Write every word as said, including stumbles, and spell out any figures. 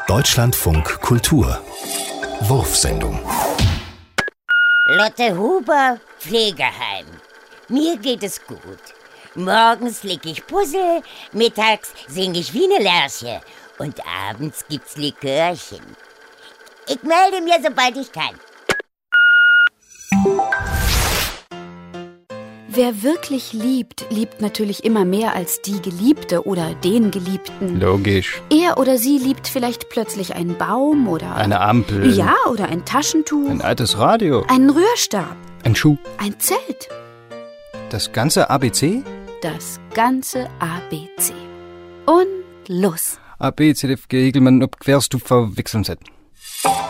Deutschlandfunk Kultur Wurfsendung. Lotte Huber, Pflegeheim. Mir geht es gut. Morgens leg ich Puzzle, mittags sing ich wie eine Lerche und abends gibt's Likörchen. Ich melde mir, sobald ich kann. Wer wirklich liebt, liebt natürlich immer mehr als die Geliebte oder den Geliebten. Logisch. Er oder sie liebt vielleicht plötzlich einen Baum oder... Eine Ampel. Ja, oder ein Taschentuch. Ein altes Radio. Einen Rührstab. Ein Schuh. Ein Zelt. Das ganze A B C? Das ganze A B C. Und los. A, B, C, D, F, G, Egelmann, ob querst du verwechseln setzen.